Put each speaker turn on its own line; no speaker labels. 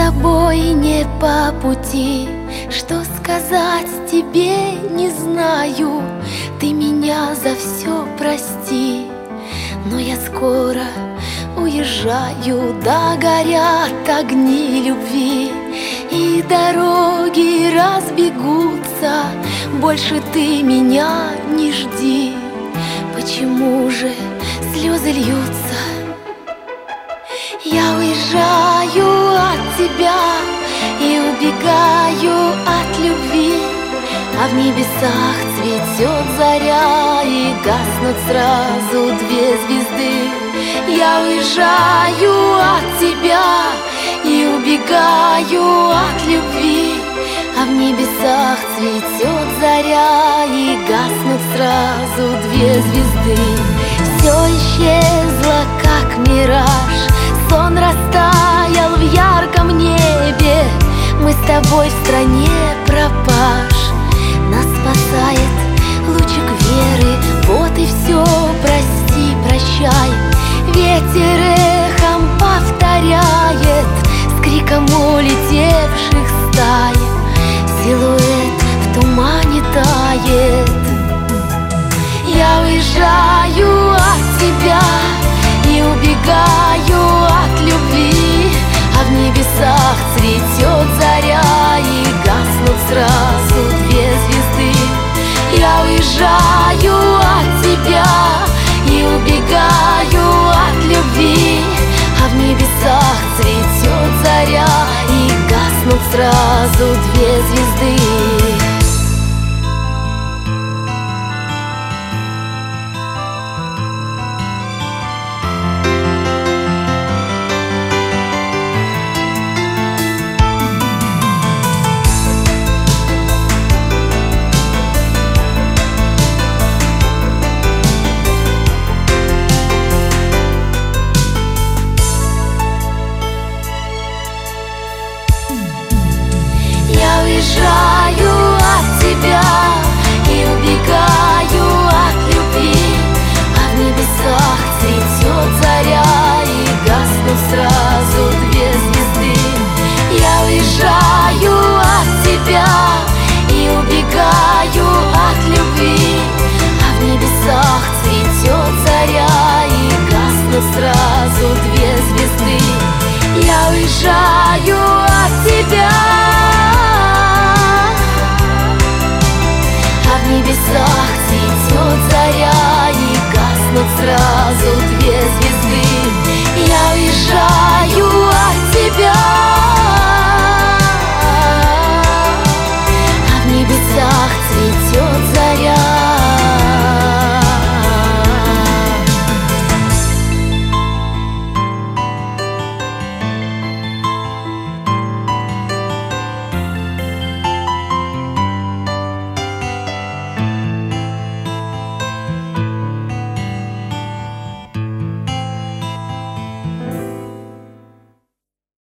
тобой не по пути, что сказать тебе не знаю. Ты меня за все прости, но я скоро уезжаю. Да горят огни любви, и дороги разбегутся. Больше ты меня не жди. Почему же слезы льются? Я уезжаю от тебя и убегаю от любви, а в небесах цветет заря и гаснут сразу две звезды. Я уезжаю от тебя и убегаю от любви, а в небесах цветет заря и гаснут сразу две звезды. Все исчезло, как мираж, сон растаял в ярком небе. Мы с тобой в стране пропаж, нас спасает лучик веры. Вот и все, прости, прощай. Ветер эхом повторяет с криком улетевших стай. Силуэт в тумане тает. Я уезжаю от тебя и убегаю от любви, а в небесах цветет заря и гаснут сразу две звезды. Я уезжаю от тебя и убегаю от любви, а в небесах цветет заря и гаснут сразу две звезды. Я уезжаю от тебя и убегаю от любви, а в небесах цветет заря и гаснут сразу две звезды. Я уезжаю от тебя и убегаю от любви, а в небесах цветет заря и гаснут сразу две звезды. Я уезжаю от тебя, в небесах цветет заря и гаснут сразу две звезды.